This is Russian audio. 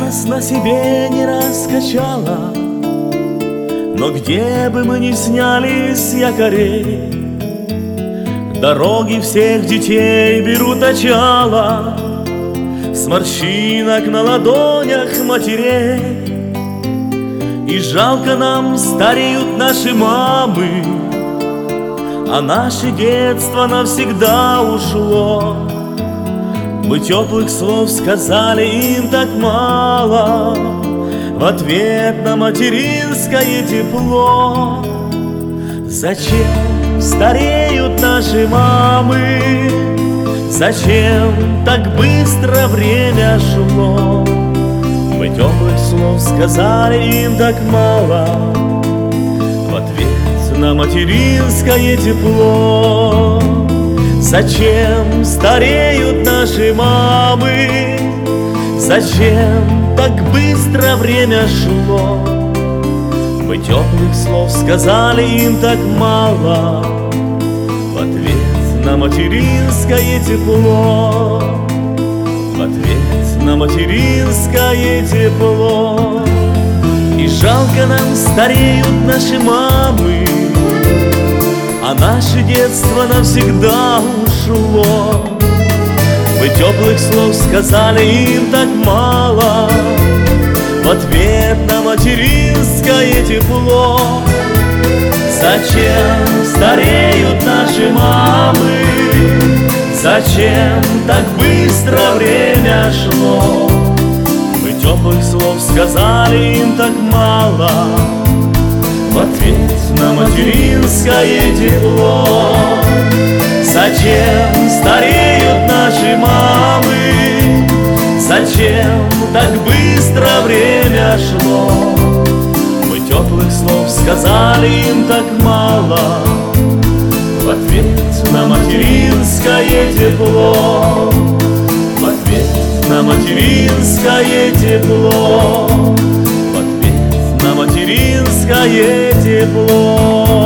нас на себе не раскачала, но где бы мы ни сняли с якорей, дороги всех детей берут начало с морщинок на ладонях матерей. И жалко нам, стареют наши мамы, а наше детство навсегда ушло. Мы теплых слов сказали им так мало, в ответ на материнское тепло. Зачем стареют наши мамы? Зачем так быстро время шло? Мы теплых слов сказали им так мало, в ответ на материнское тепло. Зачем стареют наши мамы? Зачем так быстро время шло? Мы теплых слов сказали им так мало, в ответ на материнское тепло. В ответ на материнское тепло. И жалко нам, стареют наши мамы, а наше детство навсегда ушло. Мы теплых слов сказали им так мало, в ответ на материнское тепло. Зачем стареют наши мамы? Зачем так быстро время шло? Мы теплых слов сказали им так мало, в ответ на материнское тепло. Зачем стареют наши мамы? Зачем так быстро время шло? Мы теплых слов сказали им так мало, в ответ на материнское тепло. В ответ на материнское тепло. В ответ на материнское тепло.